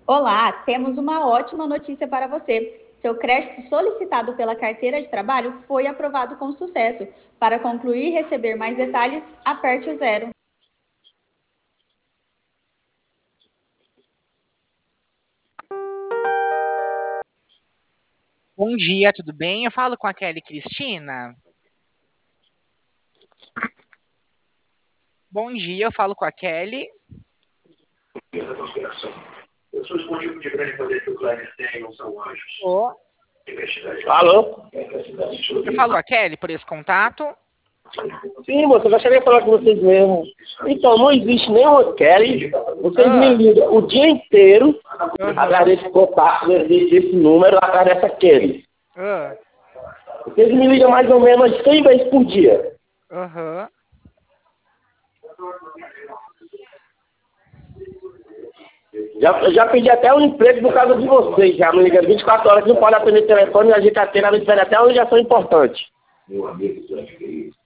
Olá, temos uma ótima notícia para você. Seu crédito solicitado pela carteira de trabalho foi aprovado com sucesso. Para concluir e receber mais detalhes, aperte o zero. Bom dia, tudo bem? Eu falo com a Kelly Cristina. Bom dia, eu falo com a Kelly. Da conspiração. Eu sou escondido de grande poder que os Kleber têm, não são anjos. Ô, Alô? eu falo com a Kelly por esse contato. Sim, moça, eu gostaria de falar com vocês mesmo. Então, não existe nenhuma Kelly. Vocês me Ah, ligam o dia inteiro atrás aham, desse contato, desse número, atrás dessa Kelly. ah, Vocês me ligam mais ou menos 100 vezes por dia. aham. Já pedi até um emprego por causa de vocês. Já me ligam 24 horas, não pode atender o telefone, a gente atende, a gente pede até uma ligação importante. Meu amigo,